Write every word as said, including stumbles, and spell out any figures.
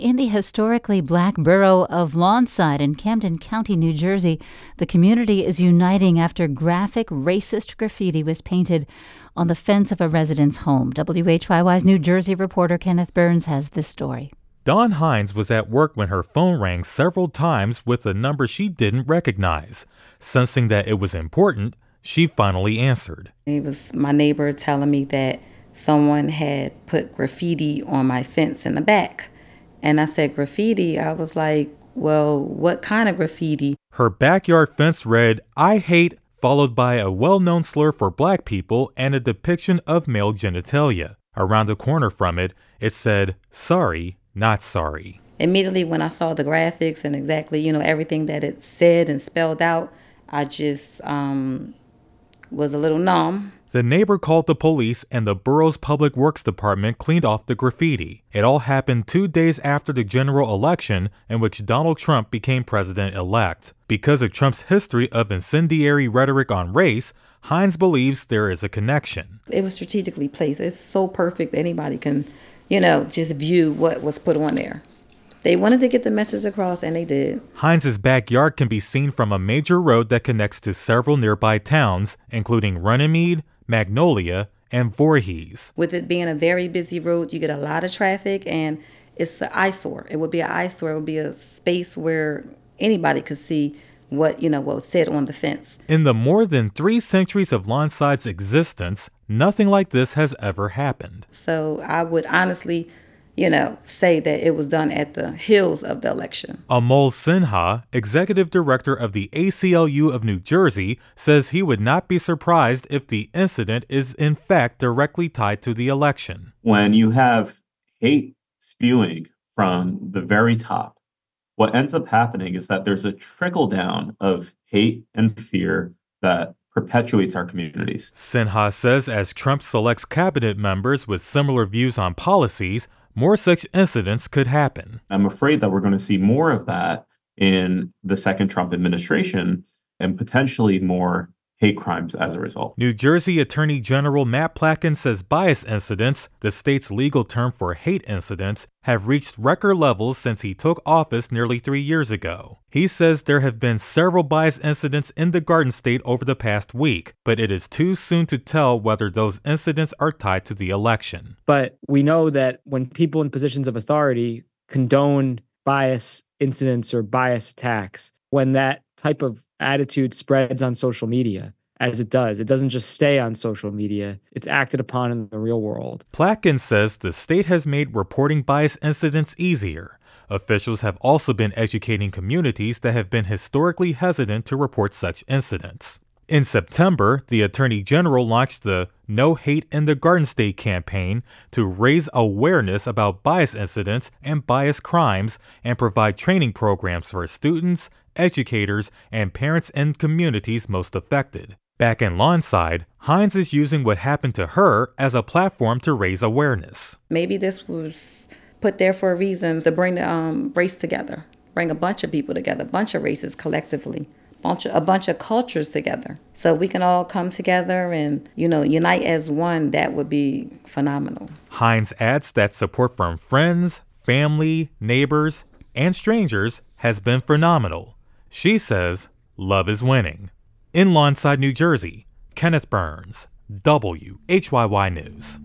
In the historically black borough of Lawnside in Camden County, New Jersey, the community is uniting after graphic racist graffiti was painted on the fence of a resident's home. W H Y Y's New Jersey reporter Kenneth Burns has this story. Dawn Hines was at work when her phone rang several times with a number she didn't recognize. Sensing that it was important, she finally answered. It was my neighbor telling me that someone had put graffiti on my fence in the back. And I said, graffiti? I was like, well, what kind of graffiti? Her backyard fence read, "I hate," followed by a well-known slur for black people and a depiction of male genitalia. Around the corner from it, it said, "Sorry, not sorry." Immediately when I saw the graphics and exactly, you know, everything that it said and spelled out, I just um, was a little numb. The neighbor called the police and the borough's public works department cleaned off the graffiti. It all happened two days after the general election in which Donald Trump became president-elect. Because of Trump's history of incendiary rhetoric on race, Hines believes there is a connection. It was strategically placed. It's so perfect that anybody can, you know, just view what was put on there. They wanted to get the message across, and they did. Hines's backyard can be seen from a major road that connects to several nearby towns, including Runnymede, Magnolia, and Voorhees. With it being a very busy road, you get a lot of traffic, and it's an eyesore. It would be an eyesore. It would be a space where anybody could see what, you know, what was said on the fence. In the more than three centuries of Lawncide's existence, nothing like this has ever happened. So I would honestly, you know, say that it was done at the heels of the election. Amol Sinha, executive director of the A C L U of New Jersey, says he would not be surprised if the incident is in fact directly tied to the election. When you have hate spewing from the very top, what ends up happening is that there's a trickle down of hate and fear that perpetuates our communities. Sinha says as Trump selects cabinet members with similar views on policies, more such incidents could happen. I'm afraid that we're going to see more of that in the second Trump administration and potentially more hate crimes as a result. New Jersey Attorney General Matt Platkin says bias incidents, the state's legal term for hate incidents, have reached record levels since he took office nearly three years ago. He says there have been several bias incidents in the Garden State over the past week, but it is too soon to tell whether those incidents are tied to the election. But we know that when people in positions of authority condone bias incidents or bias attacks, when that type of attitude spreads on social media, as it does, it doesn't just stay on social media, it's acted upon in the real world. Platkin says the state has made reporting bias incidents easier. Officials have also been educating communities that have been historically hesitant to report such incidents. In September, the Attorney General launched the No Hate in the Garden State campaign to raise awareness about bias incidents and bias crimes and provide training programs for students, educators, and parents in communities most affected. Back in Lawnside, Hines is using what happened to her as a platform to raise awareness. Maybe this was put there for a reason to bring the um, race together, bring a bunch of people together, a bunch of races collectively, bunch of, a bunch of cultures together. So we can all come together and, you know, unite as one. That would be phenomenal. Hines adds that support from friends, family, neighbors, and strangers has been phenomenal. She says, love is winning. In Lawnside, New Jersey, Kenneth Burns, W H Y Y News.